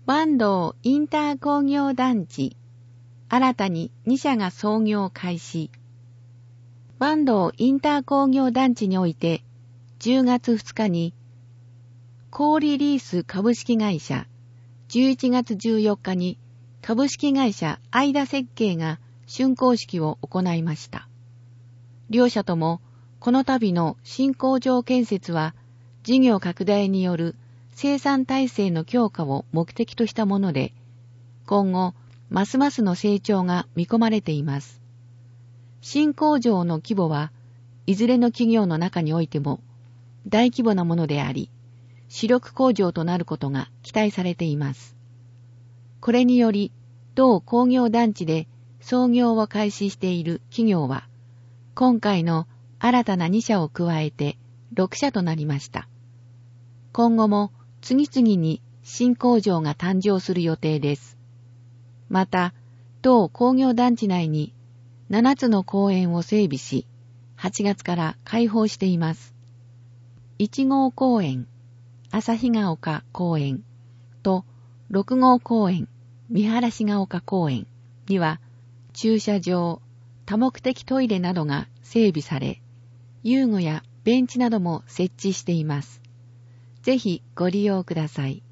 坂東インター工業団地、新たに2社が操業開始。坂東インター工業団地において、10月2日に、コーリリース株式会社、11月14日に株式会社アイダ設計が竣工式を行いました。両社とも、この度の新工場建設は、事業拡大による生産体制の強化を目的としたもので、今後、ますますの成長が見込まれています。新工場の規模はいずれの企業の中においても大規模なものであり、主力工場となることが期待されています。これにより、同工業団地で操業を開始している企業は、今回の新たな2社を加えて6社となりました。今後も次々に新工場が誕生する予定です。また、同工業団地内に7つの公園を整備し、8月から開放しています。1号公園、旭ヶ丘公園と6号公園、見晴ヶ丘公園には駐車場、多目的トイレなどが整備され、遊具やベンチなども設置しています。ぜひご利用ください。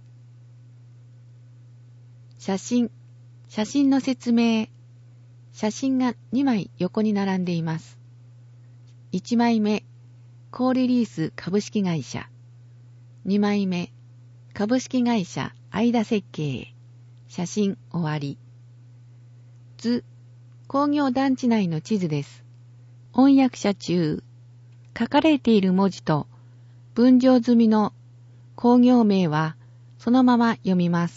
写真の説明。写真が2枚横に並んでいます。1枚目、コーリリース株式会社。2枚目、株式会社アイダ設計。写真終わり。図、工業団地内の地図です。翻訳者中、書かれている文字と分譲済みの工業名はそのまま読みます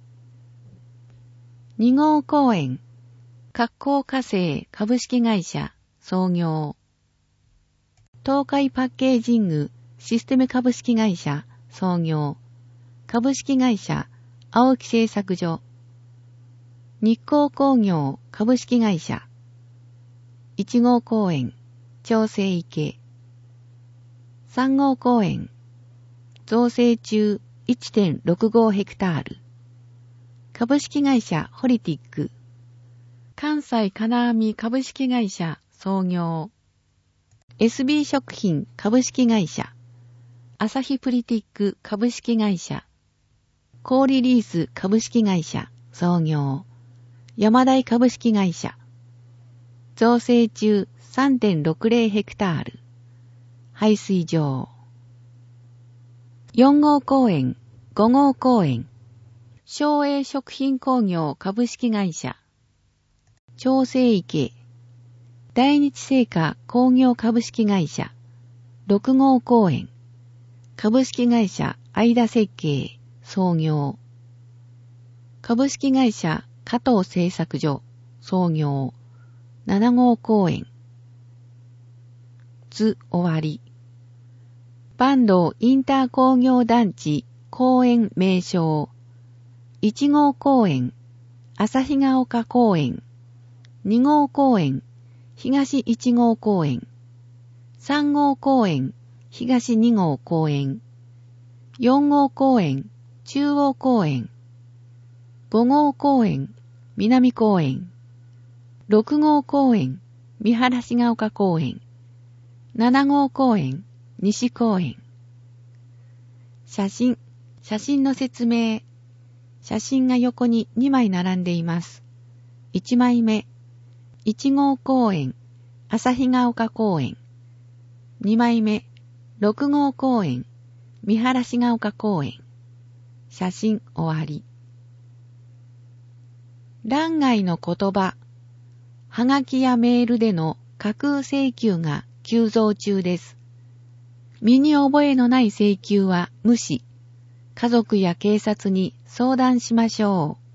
。2号公園、格好化成株式会社創業。東海パッケージングシステム株式会社創業。株式会社青木製作所。日光工業株式会社。1号公園、長生池。3号公園、造成中 1.65 ヘクタール。株式会社ホリティック。関西金網株式会社創業。SB 食品株式会社。アサヒプリティック株式会社。コーリリース株式会社創業。山台株式会社。造成中 3.60 ヘクタール。排水場。4号公園、5号公園。昭栄食品工業株式会社。長生池。大日製菓工業株式会社。6号公園。株式会社アイダ設計創業。株式会社加藤製作所創業。7号公園。図終わり。坂東インター工業団地公園名称。1号公園、旭ヶ丘公園。2号公園、東1号公園。3号公園、東2号公園。4号公園、中央公園。5号公園、南公園。6号公園、見晴ヶ丘公園。7号公園、西公園。写真の説明。写真が横に2枚並んでいます。1枚目、1号公園、旭ヶ丘公園。2枚目、6号公園、見晴ヶ丘公園。写真終わり。欄外の言葉。はがきやメールでの架空請求が急増中です。身に覚えのない請求は無視。家族や警察に相談しましょう。